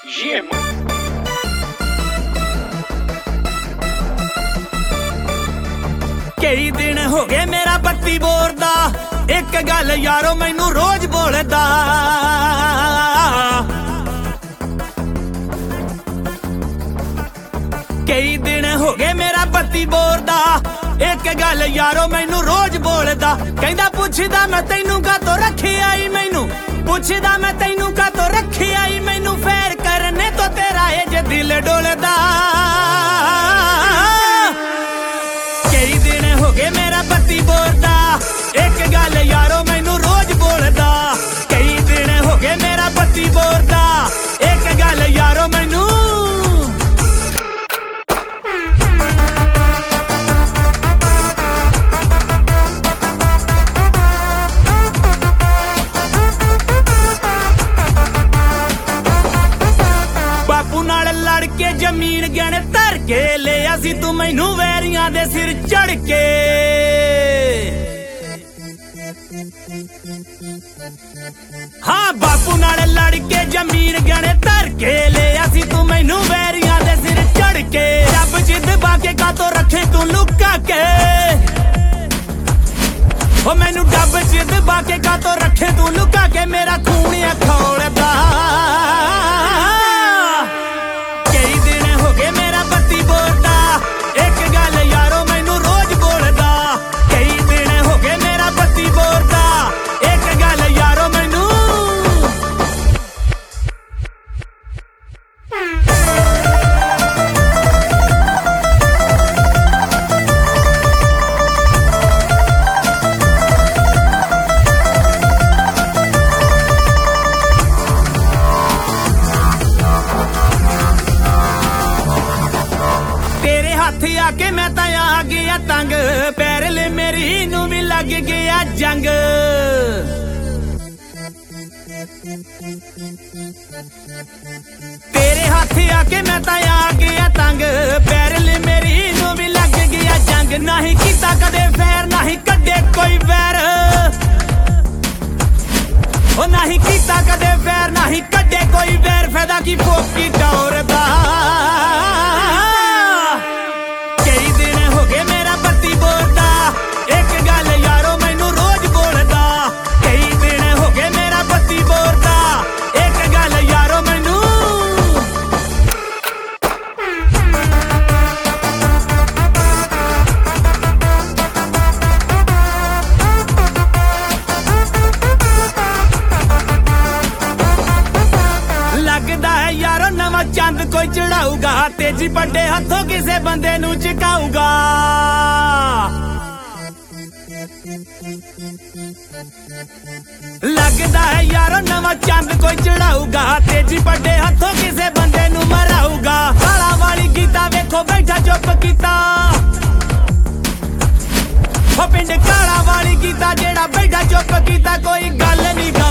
कई दिन हो गए मेरा बत्ती बोरदा, एक गल यारो मैनू रोज बोलदा। कई दिन हो गए मेरा बत्ती बोरदा, एक गल यारो मैनू रोज बोलदा। कहंदा पुछदा मैं तैनू कातों रखी आई, मैनू पुछदा मैं तैनू कातों रखी आई। मैनू फैर करने तो तेरा ये जे दिल डोलदा। कई दिन हो गए मेरा बत्ती बोलदा, एक गल यारो मैनू रोज बोलदा। कई दिन हो गए मेरा बत्ती बोलदा, एक गल यारो मैनू। बापू नाल लड़ के जमीन गहने धर के लिया सी तू मैनू वैरियां दे सिर चढ़ के। हाँ बापू नाल लड़ के जमीन गहने धर के लिया सी तू मैनू वैरियां दे सिर चढ़ के। रब जिद बाके कातों रखे तू लुका के, ओ मैनू डब जिद बाके कातों रखे तू लुका के। मेरा खून है खौलदा। कई दिन हो गए मेरा बत्ती बोलदा, एक गल यारो मैनू रोज बोलदा। कई दिन हो गए मेरा बत्ती बोलदा, एक गल यारो मैनू। तेरे हाथ आके मैं तां आ गया तंग, पैरले मेरी नू भी लग गया जंग। तेरे हाथ आके मैं तां आ गया तंग, पैरले मेरी नू भी लग गया जंग। नहीं कीता कदे फैर, नहीं कड्डे कोई वैर। ओ नहीं कीता कदे फैर, नहीं कड्डे कोई वैर। फायदा की फोकी दौर दा। कई दिन हो गए मेरा बत्ती बोलदा, एक गल यारो मैनू रोज बोलदा। कई दिन हो गए मेरा बत्ती बोलदा, एक गल यारो मैनू। लगदा है यारो नवा चंद कोई चढ़ाऊगा, तेजी बड़े हथों किसे बंदे नू झुकाऊगा। लगदा है यारो नवा चंद कोई चढ़ाऊगा, तेजी बड़े हथों किसे बंदे नू मराऊगा। काला वाली गीता वेखो बैठा चुप कीता, ओ पिंड काला वाली गीता जेड़ा बैठा चुप कीता। कोई गल नहीं